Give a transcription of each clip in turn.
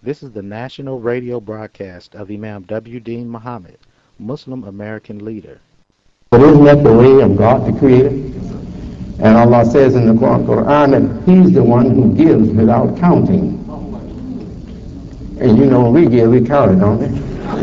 This is the national radio broadcast of Imam W. Deen Muhammad, Muslim American leader. But isn't that the way of God, the Creator? And Allah says in the Quran that He's the one who gives without counting. And you know, when we give, we count it, don't we?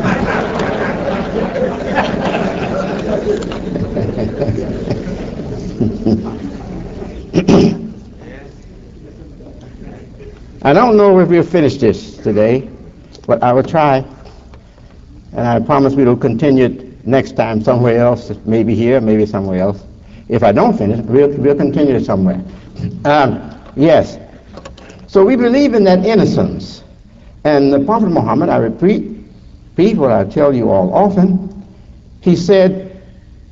I don't know if we'll finish this today, but I will try. And I promise we will continue it next time somewhere else, maybe here, maybe somewhere else. If I don't finish, we'll continue it somewhere. Yes. So we believe in that innocence. And the Prophet Muhammad, I repeat what I tell you all often, he said,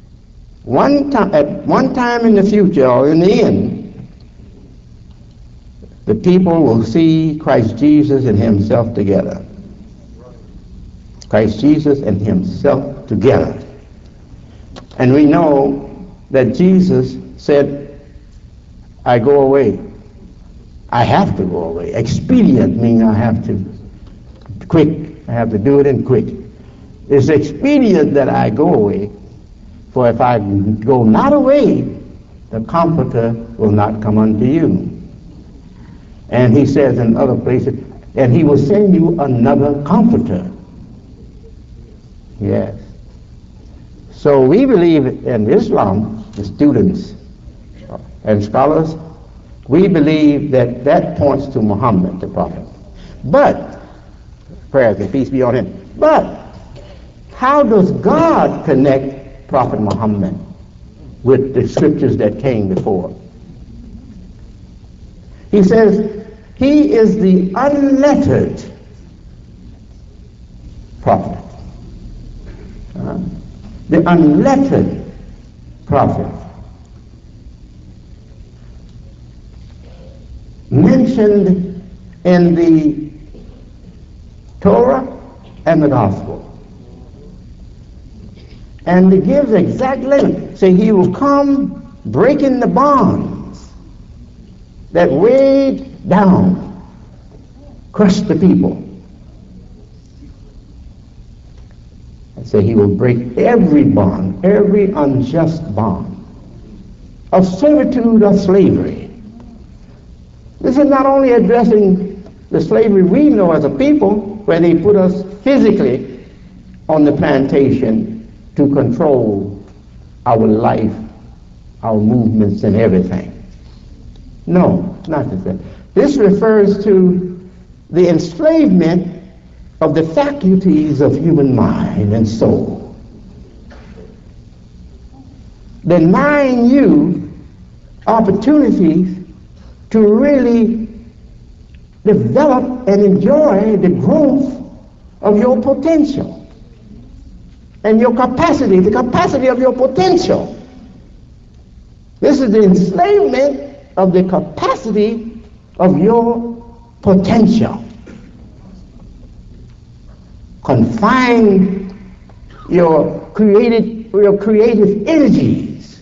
at one time in the future, or in the end, the people will see Christ Jesus and Himself together. Christ Jesus and Himself together. And we know that Jesus said, I go away. I have to go away. Expedient means I have to. Quick. I have to do it in quick. It's expedient that I go away, for if I go not away, the Comforter will not come unto you. And he says in other places, and He will send you another Comforter. Yes. So we believe in Islam, the students and scholars, we believe that that points to Muhammad, the Prophet. But, prayers and peace be on him, but how does God connect Prophet Muhammad with the scriptures that came before? He says, he is the unlettered prophet. The unlettered prophet. Mentioned in the Torah and the Gospel. And it gives exact limit. Say he will come breaking the bonds that weighed down, crushed the people. And say he will break every bond, every unjust bond of servitude or slavery. This is not only addressing the slavery we know as a people, where they put us physically on the plantation to control our life, our movements and everything. No, not that. This refers to the enslavement of the faculties of human mind and soul. Denying you opportunities to really develop and enjoy the growth of your potential and your capacity, the capacity of your potential. This is the enslavement of the capacity of your potential. Confine your creative energies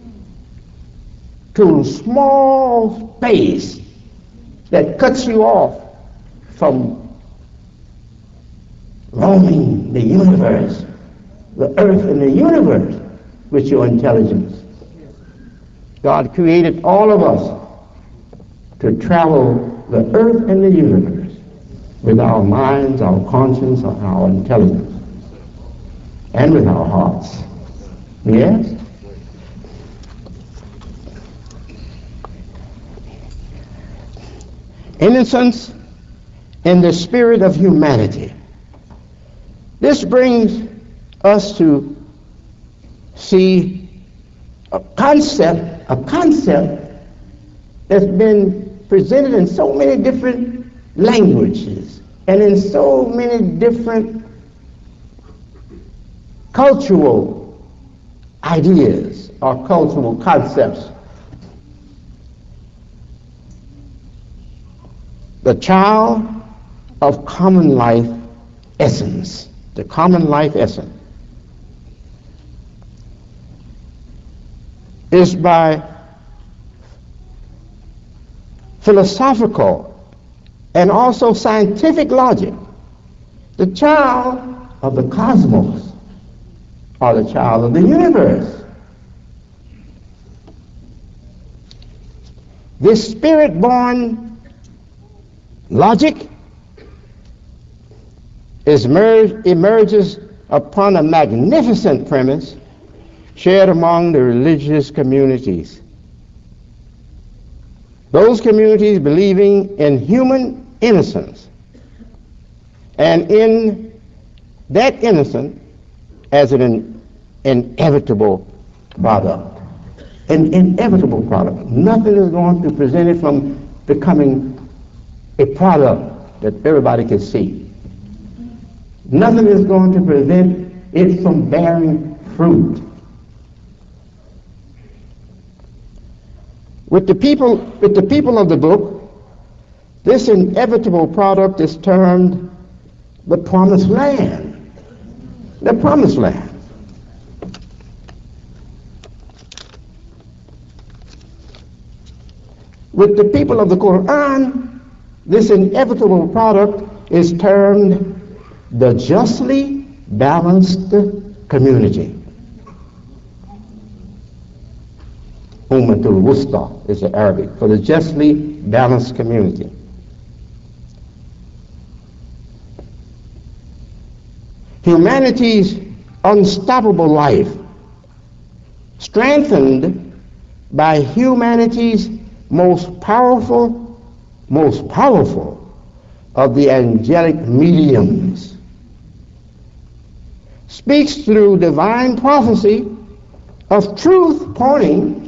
to small space that cuts you off from roaming the universe, the earth and the universe with your intelligence. God created all of us to travel the earth and the universe with our minds, our conscience, and our intelligence, and with our hearts. Yes? Innocence in the spirit of humanity. This brings us to see a concept that's been presented in so many different languages and in so many different cultural ideas or cultural concepts. The child of common life essence, the common life essence, is by philosophical and also scientific logic, the child of the cosmos or the child of the universe. This spirit-born logic emerges upon a magnificent premise shared among the religious communities. Those communities believing in human innocence and in that innocence as an inevitable product. An inevitable product. Nothing is going to prevent it from becoming a product that everybody can see. Nothing is going to prevent it from bearing fruit. With the people of the book, this inevitable product is termed the promised land. The promised land. With the people of the Quran, this inevitable product is termed the justly balanced community. Ummatul Wusta is the Arabic for the justly balanced community. Humanity's unstoppable life, strengthened by humanity's most powerful of the angelic mediums, speaks through divine prophecy of truth pointing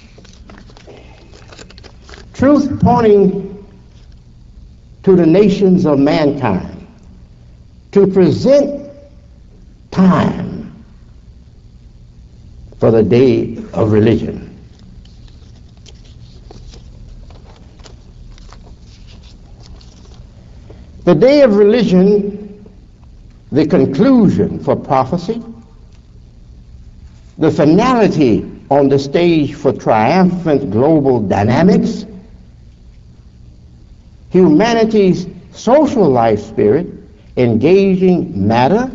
to the nations of mankind, to present time for the day of religion. The day of religion, the conclusion for prophecy, the finality on the stage for triumphant global dynamics, humanity's social life spirit engaging matter,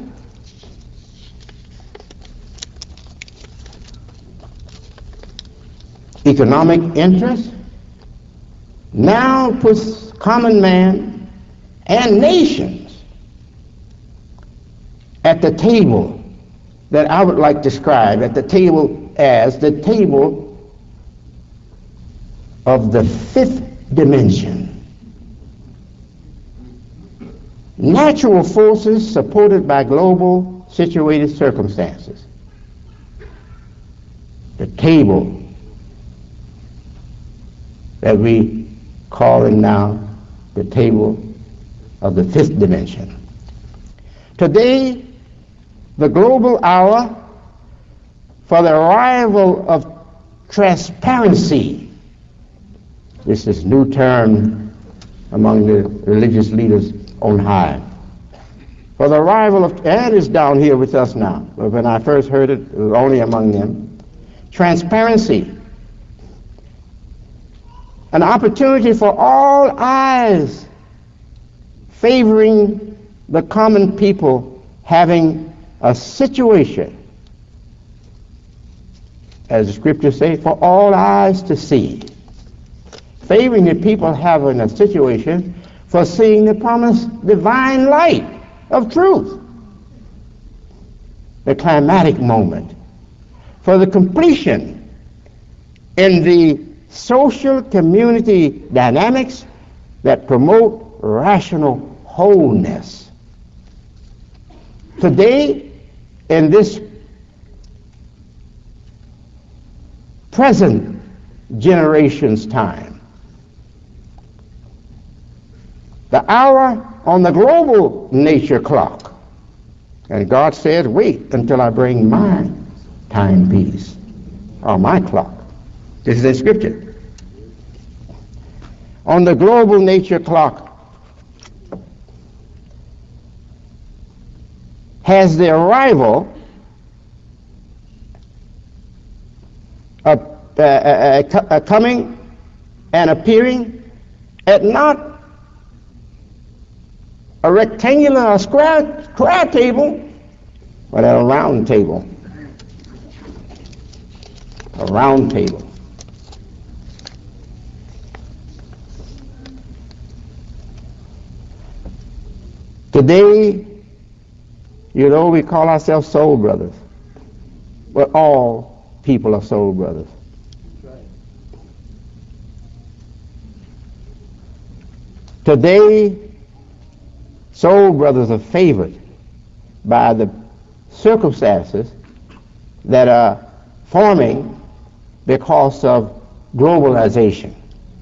economic interest, now puts common man and nations at the table that I would like to describe at the table as the table of the fifth dimension. Natural forces supported by global situated circumstances. The table that we call it now the table of the fifth dimension. Today, the global hour for the arrival of transparency. This is new term among the religious leaders on high. For the arrival of, and it's down here with us now, but when I first heard it, it was only among them. Transparency. An opportunity for all eyes favoring the common people having a situation, as the scriptures say, for all eyes to see. Favoring the people having a situation for seeing the promised divine light of truth. The climatic moment for the completion in the social community dynamics that promote rational wholeness. Today, in this present generation's time, the hour on the global nature clock, and God said, wait until I bring my timepiece, or my clock. This is in Scripture. On the global nature clock has the arrival of coming and appearing at not a rectangular, a square table, but at a round table. A round table. Today, you know, we call ourselves soul brothers. But all people are soul brothers. Today, soul brothers are favored by the circumstances that are forming because of globalization.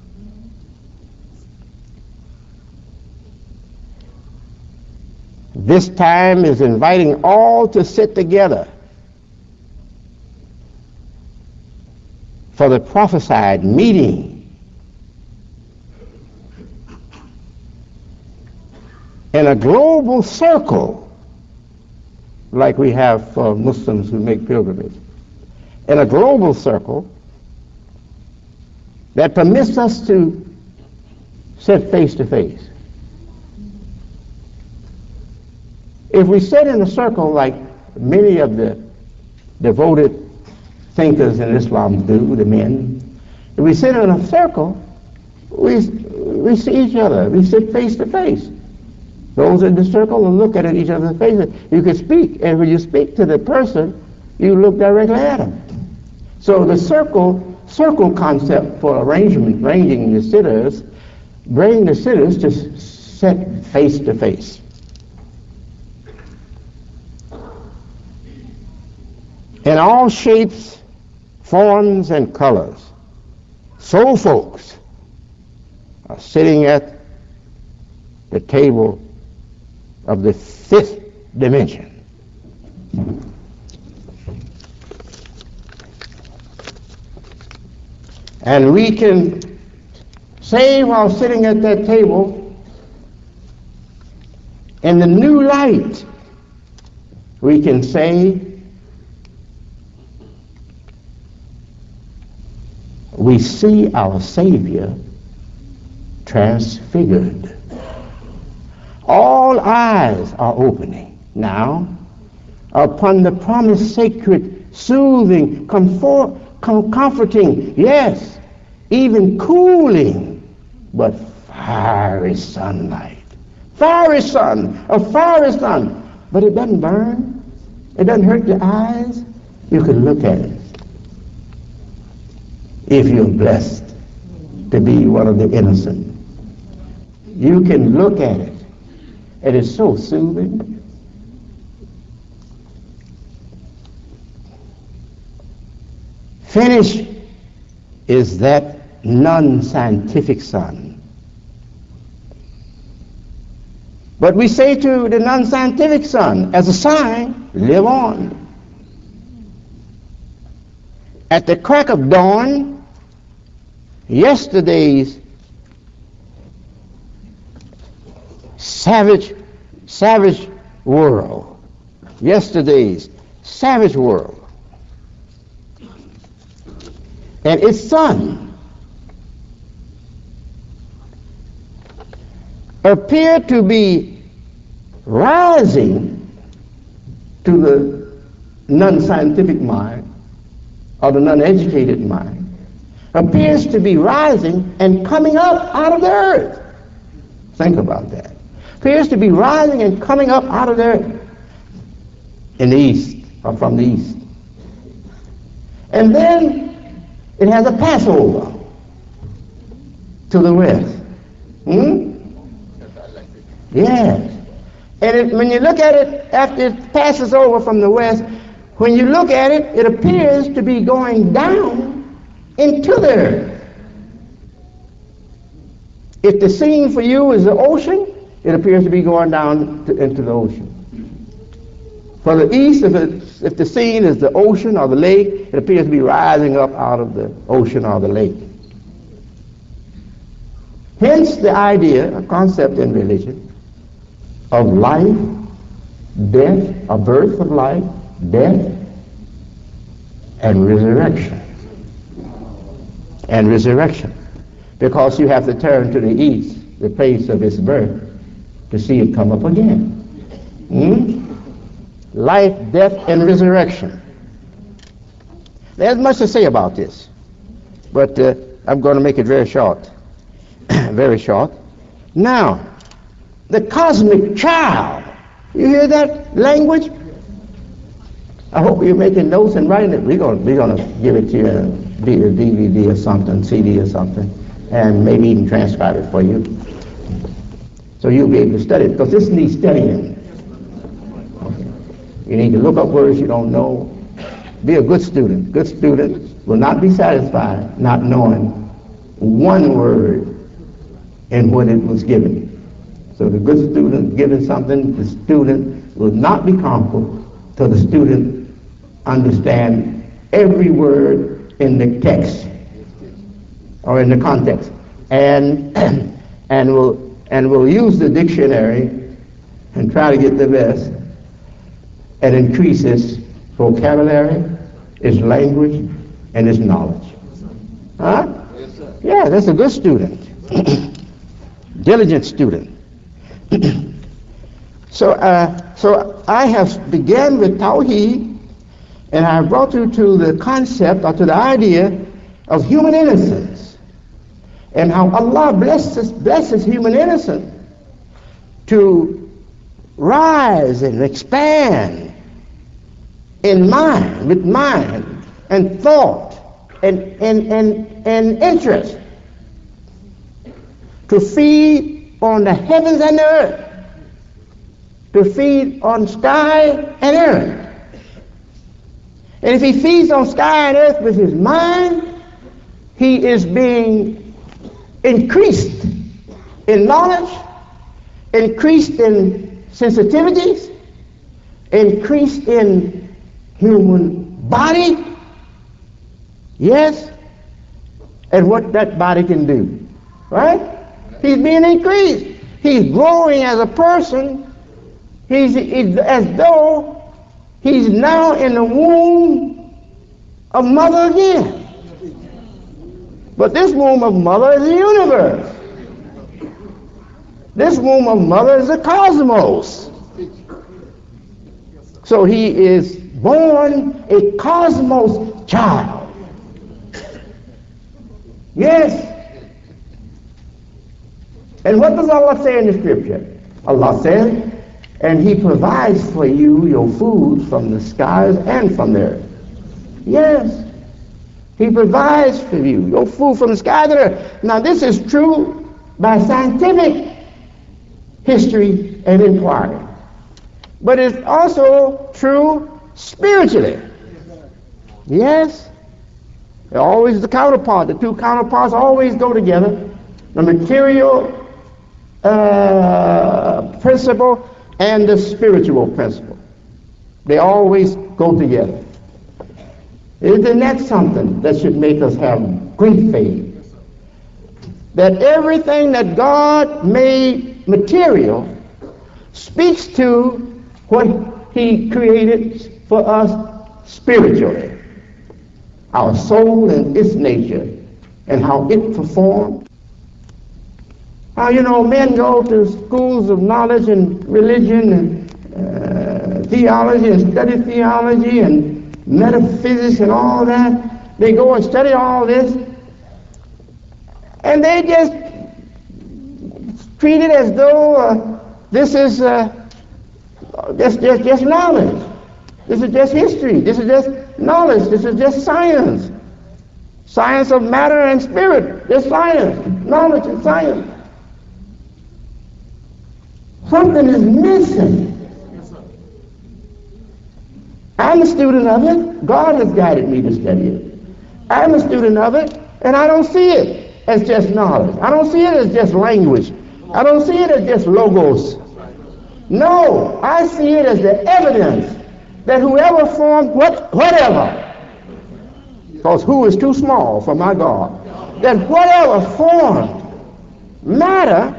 This time is inviting all to sit together for the prophesied meeting in a global circle, like we have for Muslims who make pilgrimage, in a global circle that permits us to sit face to face. If we sit in a circle like many of the devoted thinkers in Islam do, the men, if we sit in a circle, we see each other. We sit face to face. Those in the circle will look at each other's faces. You can speak, and when you speak to the person, you look directly at them. So the circle concept for arranging the sitters, bring the sitters to sit face to face. In all shapes, forms, and colors, soul folks are sitting at the table of the fifth dimension. And we can say while sitting at that table, in the new light, we can say, we see our Savior transfigured. All eyes are opening now upon the promised sacred, soothing, comforting, yes, even cooling, but fiery sunlight. Fiery sun, a fiery sun. But it doesn't burn. It doesn't hurt your eyes. You can look at it. If you're blessed to be one of the innocent, you can look at it. It is so soothing. Finish is that non-scientific sun. But we say to the non-scientific sun, as a sign, live on. At the crack of dawn, yesterday's savage world, and its sun appear to be rising to the non-scientific mind or the non-educated mind, appears to be rising and coming up out of the earth. Think about that. Appears to be rising and coming up out of the earth in the east, or from the east. And then it has a passover to the west. Yes. And when you look at it after it passes over from the west, when you look at it, it appears to be going down into the earth. If the scene for you is the ocean, it appears to be going down into the ocean. For the east, if the scene is the ocean or the lake, it appears to be rising up out of the ocean or the lake. Hence the idea, a concept in religion, of life, death, a birth of life, death, and resurrection. And resurrection. Because you have to turn to the east, the place of his birth, to see it come up again. Life, death, and resurrection. There's much to say about this, but I'm going to make it very short. Very short. Now, the cosmic child. You hear that language? I hope you're making notes and writing it. We're going to give it to you in a DVD or something, CD or something, and maybe even transcribe it for you, so you'll be able to study it, because this needs studying. Okay. You need to look up words you don't know. Be a good student. Good student will not be satisfied not knowing one word in what it was given. So the good student given something, the student will not be comfortable till the student understand every word in the text or in the context, and will use the dictionary and try to get the best and increase its vocabulary, its language, and its knowledge. Huh? Yeah, that's a good student. Diligent student. So I have began with Tawheed, and I brought you to the concept or to the idea of human innocence, and how Allah blesses human innocence to rise and expand in mind, with mind and thought and interest, to feed on the heavens and the earth, to feed on sky and earth. And if he feeds on sky and earth with his mind, he is being increased in knowledge, increased in sensitivities, increased in human body. Yes, and what that body can do, right? He's being increased. He's growing as a person. He's as though he's now in the womb of mother again. But this womb of mother is the universe. This womb of mother is the cosmos. So he is born a cosmos child. Yes. And what does Allah say in the scripture? Allah says, and he provides for you your food from the skies and from the earth. Yes. He provides for you your food from the skies and the earth. Now this is true by scientific history and inquiry. But it's also true spiritually. Yes. They're always the counterpart. The two counterparts always go together. The material principle and the spiritual principle. They always go together. Isn't that something that should make us have great faith? That everything that God made material speaks to what he created for us spiritually. Our soul and its nature and how it performed. Now, you know, men go to schools of knowledge and religion and theology and study theology and metaphysics and all that. They go and study all this, and they just treat it as though this is just knowledge. This is just history. This is just knowledge. This is just science. Science of matter and spirit. Just science. Knowledge and science. Something is missing. I'm a student of it. God has guided me to study it. I'm a student of it, and I don't see it as just knowledge. I don't see it as just language. I don't see it as just logos. No, I see it as the evidence that whoever formed whatever, because who is too small for my God, that whatever formed matter,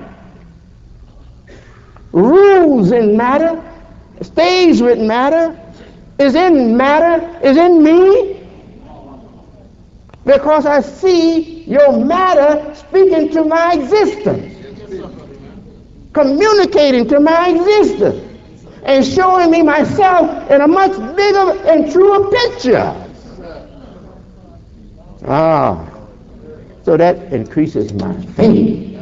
rules in matter, stays with matter, is in me, because I see your matter speaking to my existence. communicating to my existence and showing me myself in a much bigger and truer picture. So that increases my faith.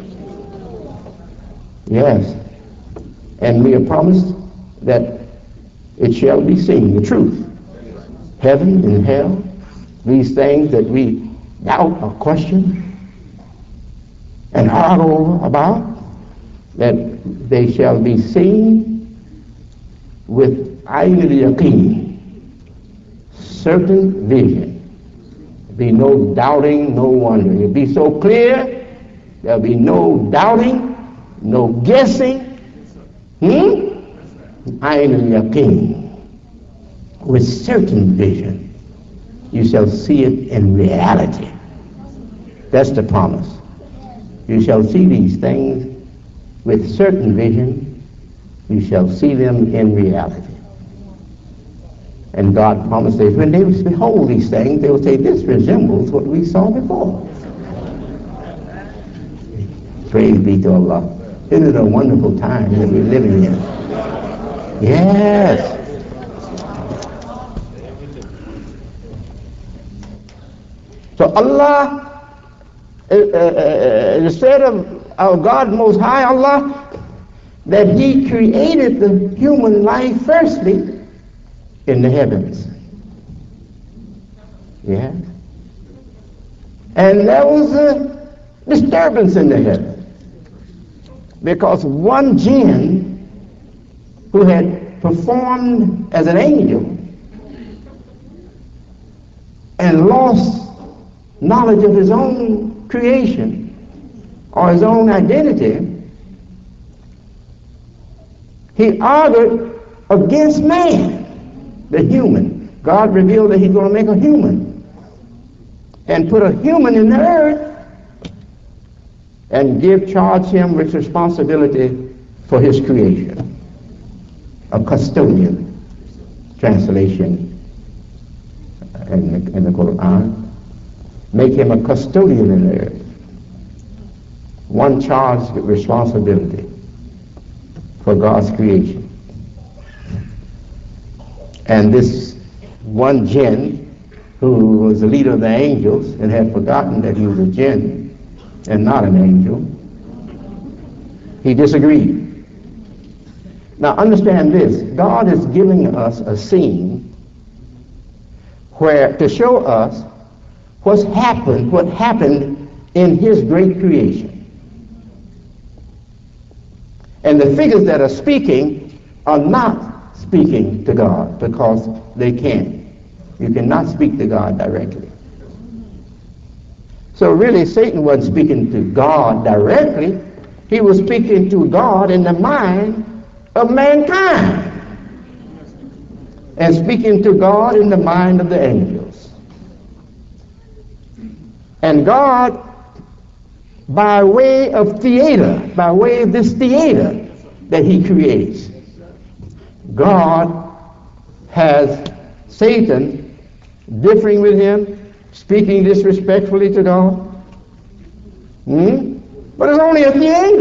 Yes. And we are promised that it shall be seen, the truth. Heaven and hell, these things that we doubt or question and argue over about, that they shall be seen with ayn al-yaqeen, certain vision. Be no doubting, no wondering. It'll be so clear, there'll be no doubting, no guessing. Ayn al-yaqeen, with certain vision. You shall see it in reality. That's the promise. You shall see these things with certain vision. You shall see them in reality. And God promised that when they behold these things, they will say, this resembles what we saw before. Praise be to Allah. Isn't it a wonderful time that we're living in? Yes. So Allah, instead of our God Most High, Allah, that He created the human life firstly in the heavens. Yeah. And there was a disturbance in the heavens because one jinn who had performed as an angel and lost knowledge of his own creation or his own identity, he argued against man, the human. God revealed that He's going to make a human and put a human in the earth and charge him with responsibility for his creation. A custodian, translation in the Quran. Make him a custodian in the earth. One charged with responsibility for God's creation. And this one jinn, who was the leader of the angels and had forgotten that he was a jinn and not an angel, he disagreed. Now understand this, God is giving us a scene where to show us what happened in His great creation. And the figures that are speaking are not speaking to God because they can't. You cannot speak to God directly. So really Satan wasn't speaking to God directly. He was speaking to God in the mind of mankind and speaking to God in the mind of the angels. And God, by way of theater, by way of this theater that He creates, God has Satan differing with Him, speaking disrespectfully to God. But it's only a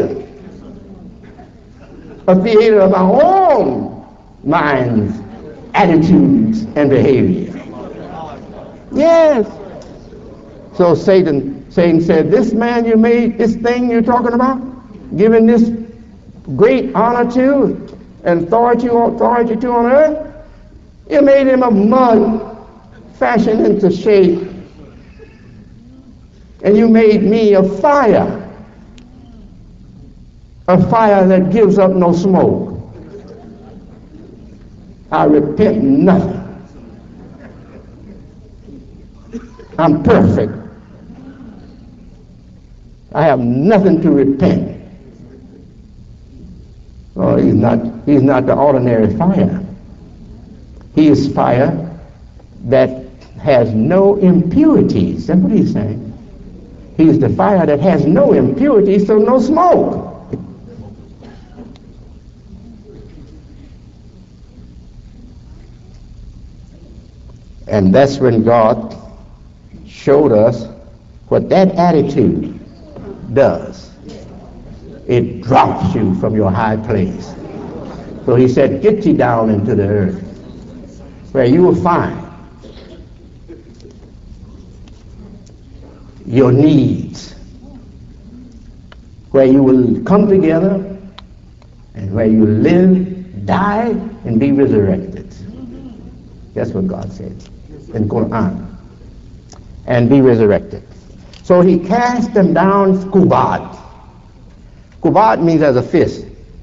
theater of our own minds, attitudes, and behavior. Yes. So Satan said, this man you made, this thing you're talking about, giving this great honor to and authority to on earth, you made him of mud fashioned into shape, and you made me a fire that gives up no smoke. I repent nothing. I'm perfect. I have nothing to repent. Oh, he's not the ordinary fire. He is fire that has no impurities. That's what he's saying. He's the fire that has no impurities, so no smoke. And that's when God showed us what that attitude does. it drops you from your high place. So he said, get you down into the earth, where you will find your needs, where you will come together, and where you live, die, and be resurrected. That's what God said in Quran. And be resurrected. So he cast them down, kubad. Kubad means as a fist.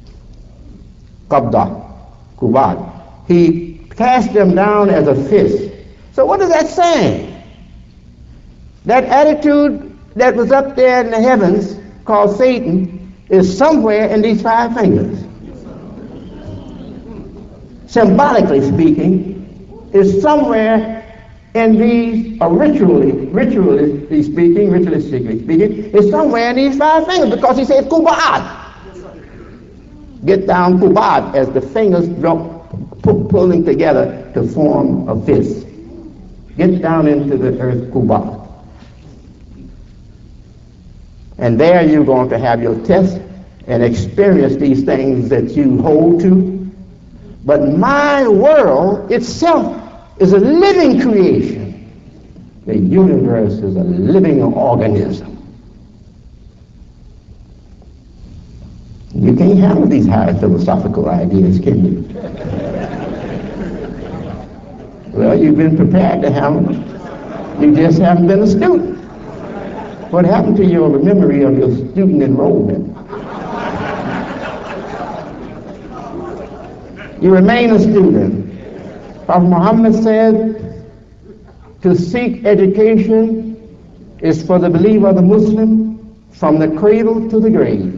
Qabda, kubad. He cast them down as a fist. So what is that saying? That attitude that was up there in the heavens, called Satan, is somewhere in these 5 fingers. Symbolically speaking, is somewhere in these, ritualistically speaking, is somewhere in these 5 fingers, because he said kubad. Get down, kubad, as the fingers drop, pulling together to form a fist. Get down into the earth, kubad. And there you're going to have your test and experience these things that you hold to. But my world itself is a living creation. The universe is a living organism. You can't handle these high philosophical ideas, can you? Well, you've been prepared to handle them. You just haven't been a student. What happened to your memory of your student enrollment? You remain a student. Prophet Muhammad said, to seek education is for the believer, the Muslim, from the cradle to the grave.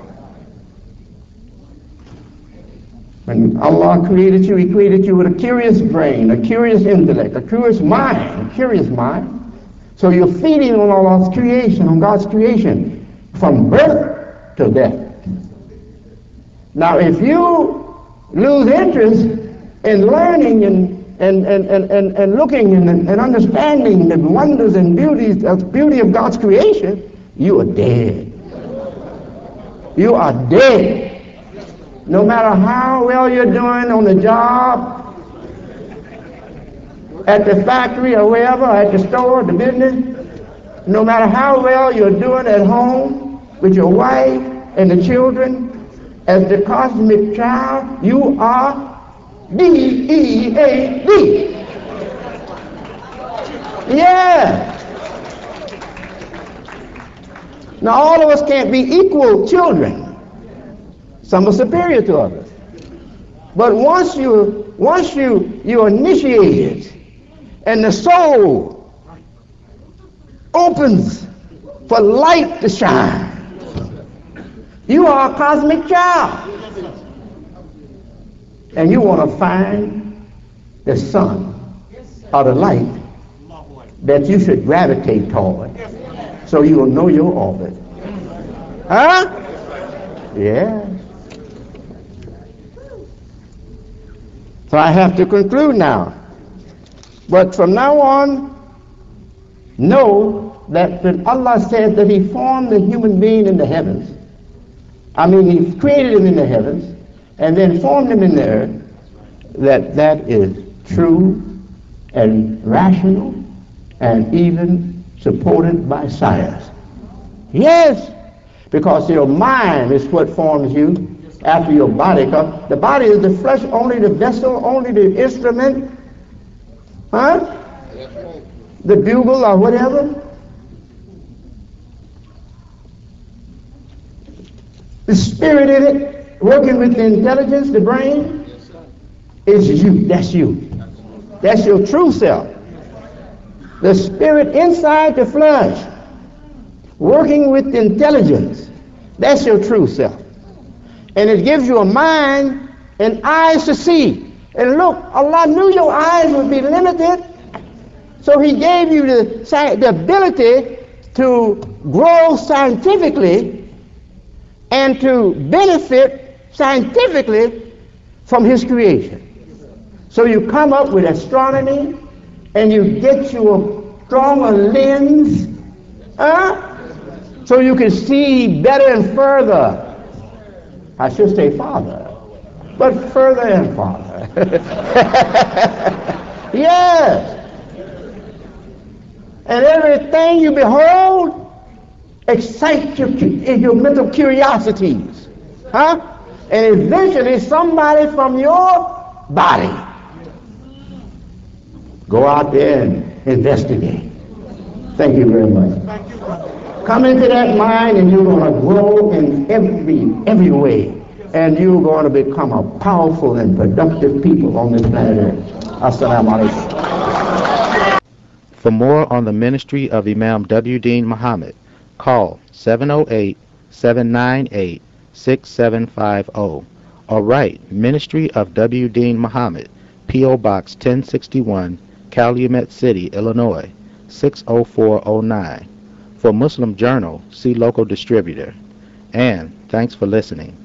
When Allah created you, He created you with a curious brain, a curious intellect, a curious mind. So you're feeding on Allah's creation, on God's creation, from birth to death. Now, if you lose interest in learning and looking and understanding the wonders and beauty of God's creation, you are dead. You are dead. No matter how well you're doing on the job, at the factory or wherever, at the store, the business, no matter how well you're doing at home with your wife and the children, as the cosmic child, you are D-E-A-D. Yeah. Now all of us can't be equal children. Some are superior to others. But once you're initiated and the soul opens for light to shine, you are a cosmic child. And you want to find the sun or the light that you should gravitate toward, so you will know your orbit. Huh? Yeah. So I have to conclude now. But from now on, know that when Allah said that He formed the human being in the heavens, He created him in the heavens and then formed him in the earth, that is true and rational and even supported by science. Yes, because your mind is what forms you after your body. Because the body is the flesh, only the vessel, only the instrument, the bugle or whatever. The spirit in it, working with the intelligence, the brain, is you. That's you. That's your true self. The spirit inside the flesh, working with intelligence, that's your true self. And it gives you a mind and eyes to see. And look, Allah knew your eyes would be limited, so He gave you the ability to grow scientifically and to benefit scientifically from His creation. So you come up with astronomy and you get you a stronger lens, so you can see better and further I should say farther, but further and farther. Yes. And everything you behold excites your mental curiosities. Huh? And eventually somebody from your body go out there and investigate. Thank you very much. Come into that mind and you're going to grow in every way. And you're going to become a powerful and productive people on this planet Earth. Assalamu alaikum. For more on the ministry of Imam W. Deen Muhammad, call 708-798-6750 or write Ministry of W. Deen Muhammad, P.O. Box 1061, Calumet City, Illinois, 60409. For Muslim Journal, see local distributor. And thanks for listening.